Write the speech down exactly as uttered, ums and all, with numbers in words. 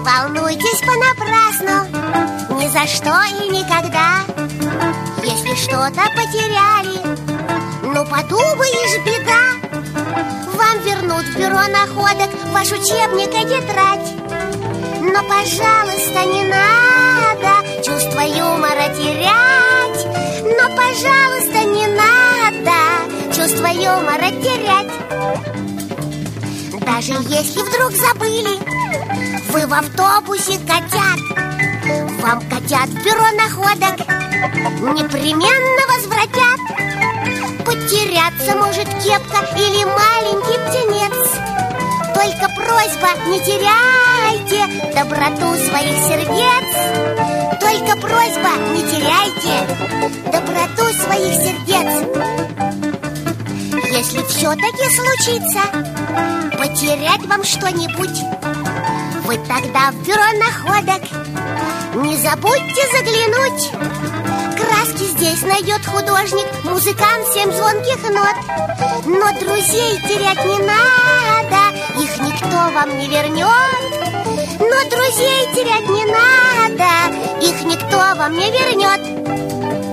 волнуйтесь понапрасну, ни за что и никогда. Если что-то потеряли, ну подумаешь, беда. Вам вернут в бюро находок ваш учебник и тетрадь. Но, пожалуйста, не надо чувство юмора терять. Но, пожалуйста, не надо чувство юмора терять. Даже если вдруг забыли вы в автобусе котят, вам котят в бюро находок непременно возвратят. Потеряться может кепка или маленький птенец. Только просьба, не теряйте доброту своих сердец. Только просьба, не теряйте доброту своих сердец. Если все-таки случится потерять вам что-нибудь, вы тогда в бюро находок не забудьте заглянуть. Краски здесь найдет художник, музыкант семь звонких нот. Но друзей терять не надо, их никто вам не вернет. Но друзей терять не надо, их никто вам не вернет.